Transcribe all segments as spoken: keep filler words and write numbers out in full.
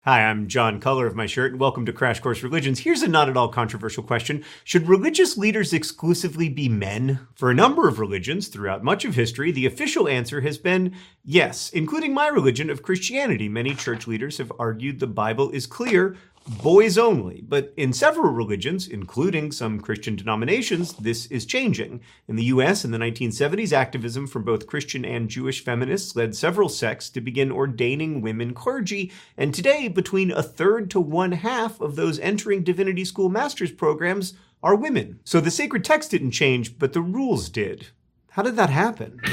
Hi, I'm John Color of my shirt, and welcome to Crash Course Religions. Here's a not at all controversial question. Should religious leaders exclusively be men? For a number of religions throughout much of history, the official answer has been yes, including my religion of Christianity. Many church leaders have argued the Bible is clear, boys only. But in several religions, including some Christian denominations, this is changing. In the U S in the nineteen seventies, activism from both Christian and Jewish feminists led several sects to begin ordaining women clergy, and today, between a third to one half of those entering divinity school master's programs are women. So the sacred text didn't change, but the rules did. How did that happen?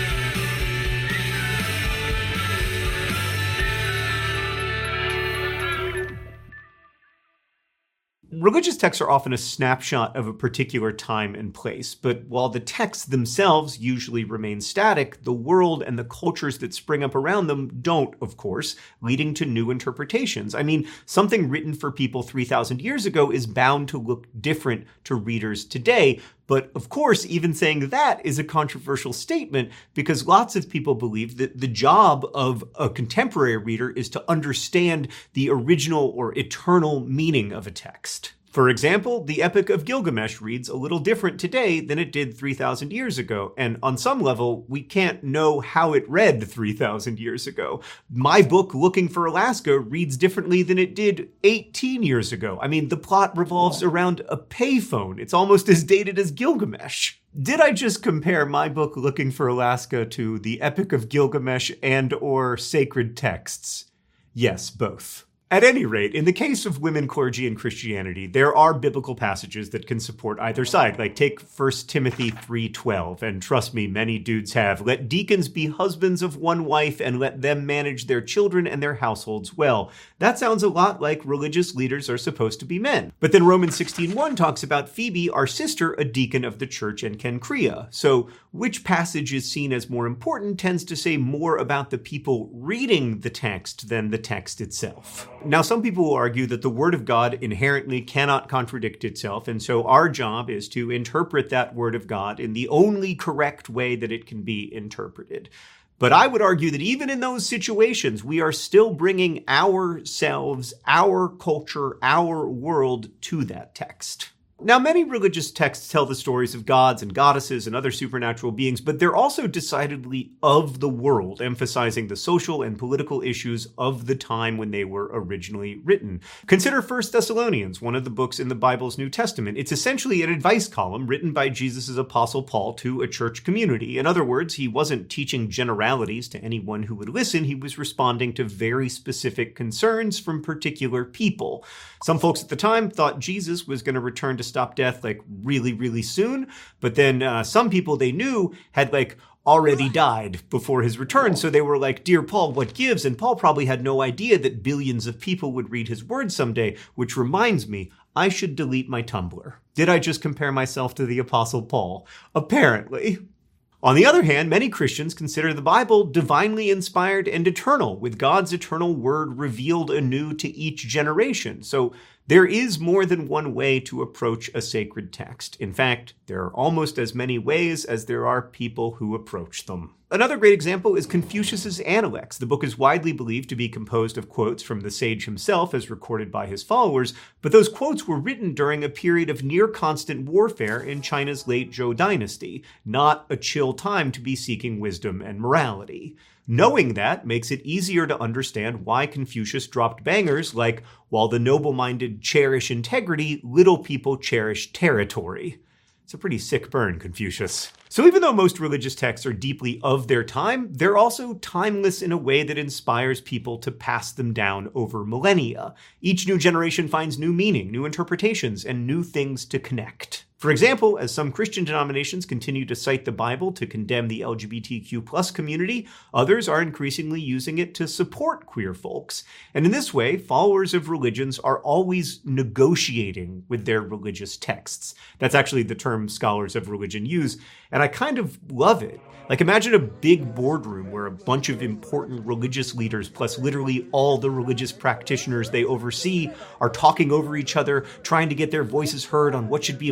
Religious texts are often a snapshot of a particular time and place, but while the texts themselves usually remain static, the world and the cultures that spring up around them don't, of course, leading to new interpretations. I mean, something written for people three thousand years ago is bound to look different to readers today. But of course, even saying that is a controversial statement because lots of people believe that the job of a contemporary reader is to understand the original or eternal meaning of a text. For example, the Epic of Gilgamesh reads a little different today than it did three thousand years ago, and on some level, we can't know how it read three thousand years ago. My book, Looking for Alaska, reads differently than it did eighteen years ago. I mean, the plot revolves around a payphone. It's almost as dated as Gilgamesh. Did I just compare my book, Looking for Alaska, to the Epic of Gilgamesh and or sacred texts? Yes, both. At any rate, in the case of women clergy in Christianity, there are biblical passages that can support either side. Like take First Timothy three twelve, and trust me, many dudes have. Let deacons be husbands of one wife, and let them manage their children and their households well. That sounds a lot like religious leaders are supposed to be men. But then Romans sixteen one talks about Phoebe, our sister, a deacon of the church in Cenchrea. So which passage is seen as more important tends to say more about the people reading the text than the text itself. Now, some people will argue that the Word of God inherently cannot contradict itself, and so our job is to interpret that Word of God in the only correct way that it can be interpreted. But I would argue that even in those situations, we are still bringing ourselves, our culture, our world to that text. Now, many religious texts tell the stories of gods and goddesses and other supernatural beings, but they're also decidedly of the world, emphasizing the social and political issues of the time when they were originally written. Consider First Thessalonians, one of the books in the Bible's New Testament. It's essentially an advice column written by Jesus' apostle Paul to a church community. In other words, he wasn't teaching generalities to anyone who would listen. He was responding to very specific concerns from particular people. Some folks at the time thought Jesus was going to return to stop death like really, really soon. But then uh, some people they knew had like already died before his return. So they were like, dear Paul, what gives? And Paul probably had no idea that billions of people would read his words someday, which reminds me, I should delete my Tumblr. Did I just compare myself to the Apostle Paul? Apparently. On the other hand, many Christians consider the Bible divinely inspired and eternal, with God's eternal word revealed anew to each generation. So there is more than one way to approach a sacred text. In fact, there are almost as many ways as there are people who approach them. Another great example is Confucius's Analects. The book is widely believed to be composed of quotes from the sage himself as recorded by his followers, but those quotes were written during a period of near constant warfare in China's late Zhou dynasty, not a chill time to be seeking wisdom and morality. Knowing that makes it easier to understand why Confucius dropped bangers like, while the noble-minded cherish integrity, little people cherish territory. It's a pretty sick burn, Confucius. So even though most religious texts are deeply of their time, they're also timeless in a way that inspires people to pass them down over millennia. Each new generation finds new meaning, new interpretations, and new things to connect. For example, as some Christian denominations continue to cite the Bible to condemn the L G B T Q plus community, others are increasingly using it to support queer folks. And in this way, followers of religions are always negotiating with their religious texts. That's actually the term scholars of religion use, and I kind of love it. Like, imagine a big boardroom where a bunch of important religious leaders, plus literally all the religious practitioners they oversee, are talking over each other, trying to get their voices heard on what should be important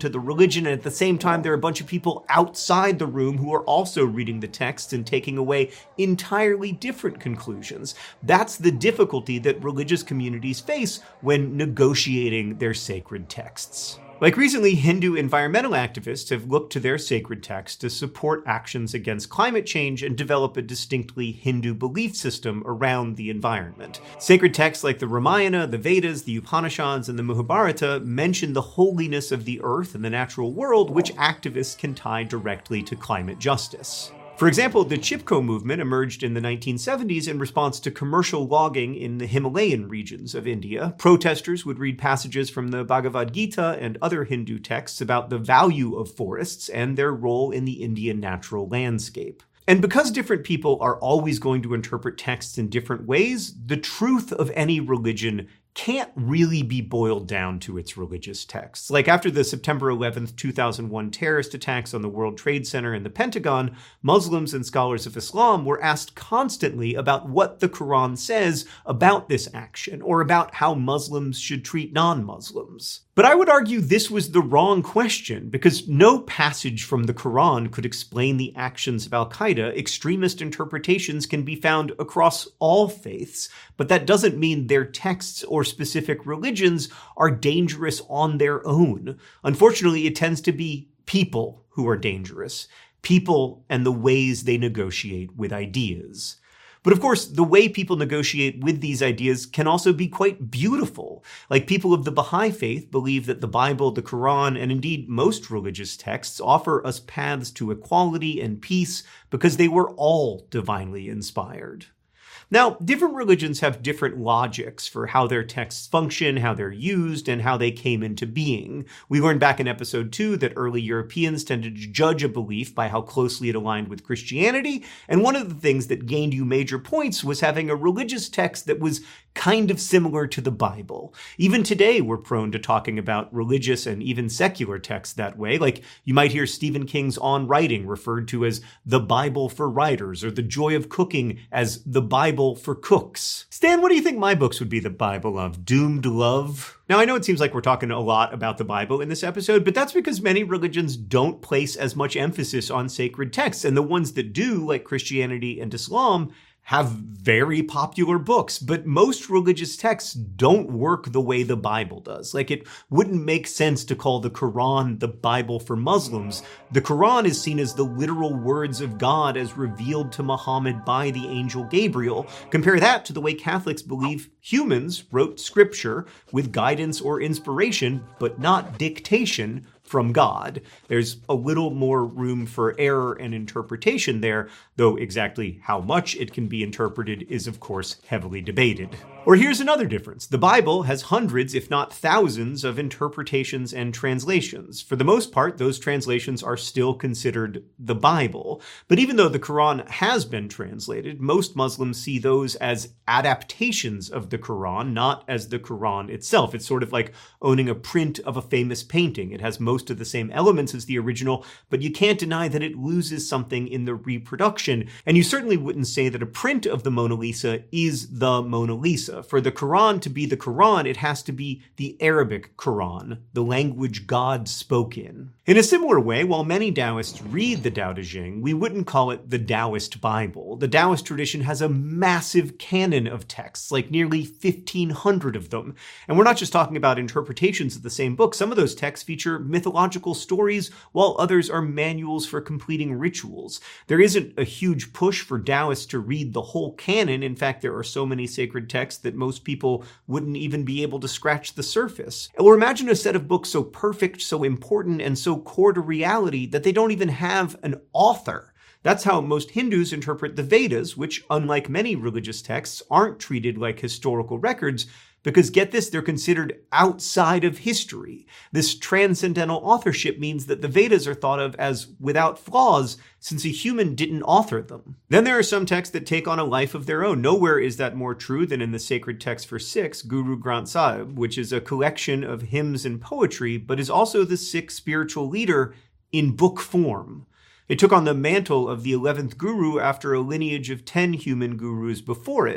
to the religion, and at the same time there are a bunch of people outside the room who are also reading the text and taking away entirely different conclusions. That's the difficulty that religious communities face when negotiating their sacred texts. Like recently, Hindu environmental activists have looked to their sacred text to support actions against climate change and develop a distinctly Hindu belief system around the environment. Sacred texts like the Ramayana, the Vedas, the Upanishads, and the Mahabharata mention the holiness of the earth and the natural world, which activists can tie directly to climate justice. For example, the Chipko movement emerged in the nineteen seventies in response to commercial logging in the Himalayan regions of India. Protesters would read passages from the Bhagavad Gita and other Hindu texts about the value of forests and their role in the Indian natural landscape. And because different people are always going to interpret texts in different ways, the truth of any religion can't really be boiled down to its religious texts. Like after the September eleventh, two thousand one terrorist attacks on the World Trade Center and the Pentagon, Muslims and scholars of Islam were asked constantly about what the Quran says about this action, or about how Muslims should treat non-Muslims. But I would argue this was the wrong question, because no passage from the Quran could explain the actions of Al-Qaeda. Extremist interpretations can be found across all faiths, but that doesn't mean their texts or specific religions are dangerous on their own. Unfortunately, it tends to be people who are dangerous. People and the ways they negotiate with ideas. But of course, the way people negotiate with these ideas can also be quite beautiful. Like people of the Baha'i faith believe that the Bible, the Quran, and indeed most religious texts offer us paths to equality and peace because they were all divinely inspired. Now, different religions have different logics for how their texts function, how they're used, and how they came into being. We learned back in episode two that early Europeans tended to judge a belief by how closely it aligned with Christianity, and one of the things that gained you major points was having a religious text that was kind of similar to the Bible. Even today, we're prone to talking about religious and even secular texts that way. Like, you might hear Stephen King's On Writing referred to as the Bible for writers, or The Joy of Cooking as the Bible for cooks. Stan, what do you think my books would be the Bible of? Doomed love? Now, I know it seems like we're talking a lot about the Bible in this episode, but that's because many religions don't place as much emphasis on sacred texts, and the ones that do, like Christianity and Islam, have very popular books, but most religious texts don't work the way the Bible does. Like, it wouldn't make sense to call the Quran the Bible for Muslims. The Quran is seen as the literal words of God as revealed to Muhammad by the angel Gabriel. Compare that to the way Catholics believe humans wrote scripture with guidance or inspiration, but not dictation from God. There's a little more room for error and interpretation there, though exactly how much it can be interpreted is, of course, heavily debated. Or here's another difference. The Bible has hundreds, if not thousands, of interpretations and translations. For the most part, those translations are still considered the Bible. But even though the Quran has been translated, most Muslims see those as adaptations of the Quran, not as the Quran itself. It's sort of like owning a print of a famous painting. It has most of the same elements as the original, but you can't deny that it loses something in the reproduction. And you certainly wouldn't say that a print of the Mona Lisa is the Mona Lisa. For the Quran to be the Quran, it has to be the Arabic Quran, the language God spoke in. In a similar way, while many Taoists read the Tao Te Ching, we wouldn't call it the Taoist Bible. The Taoist tradition has a massive canon of texts, like nearly fifteen hundred of them. And we're not just talking about interpretations of the same book. Some of those texts feature mythological stories, while others are manuals for completing rituals. There isn't a huge push for Taoists to read the whole canon. In fact, there are so many sacred texts that most people wouldn't even be able to scratch the surface. Or imagine a set of books so perfect, so important, and so core to reality that they don't even have an author. That's how most Hindus interpret the Vedas, which, unlike many religious texts, aren't treated like historical records, because get this, they're considered outside of history. This transcendental authorship means that the Vedas are thought of as without flaws, since a human didn't author them. Then there are some texts that take on a life of their own. Nowhere is that more true than in the sacred text for Sikhs, Guru Granth Sahib, which is a collection of hymns and poetry, but is also the Sikh spiritual leader in book form. It took on the mantle of the eleventh guru after a lineage of ten human gurus before it.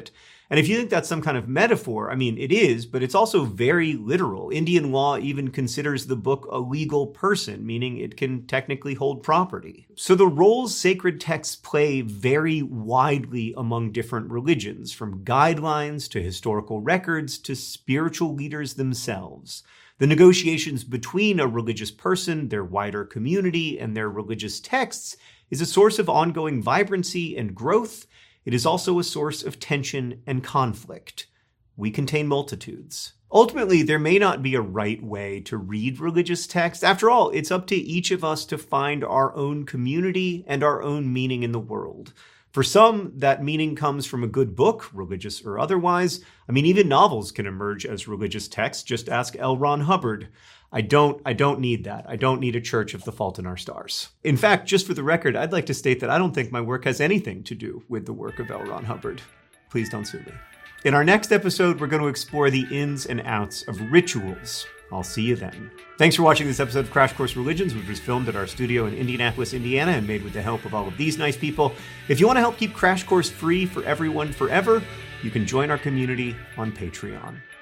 And if you think that's some kind of metaphor, I mean, it is, but it's also very literal. Indian law even considers the book a legal person, meaning it can technically hold property. So the roles sacred texts play vary widely among different religions, from guidelines to historical records to spiritual leaders themselves. The negotiations between a religious person, their wider community, and their religious texts is a source of ongoing vibrancy and growth. It is also a source of tension and conflict. We contain multitudes. Ultimately, there may not be a right way to read religious texts. After all, it's up to each of us to find our own community and our own meaning in the world. For some, that meaning comes from a good book, religious or otherwise. I mean, even novels can emerge as religious texts. Just ask L. Ron Hubbard. I don't, I don't need that. I don't need a Church of the Fault in Our Stars. In fact, just for the record, I'd like to state that I don't think my work has anything to do with the work of L. Ron Hubbard. Please don't sue me. In our next episode, we're going to explore the ins and outs of rituals. I'll see you then. Thanks for watching this episode of Crash Course Religions, which was filmed at our studio in Indianapolis, Indiana, and made with the help of all of these nice people. If you want to help keep Crash Course free for everyone forever, you can join our community on Patreon.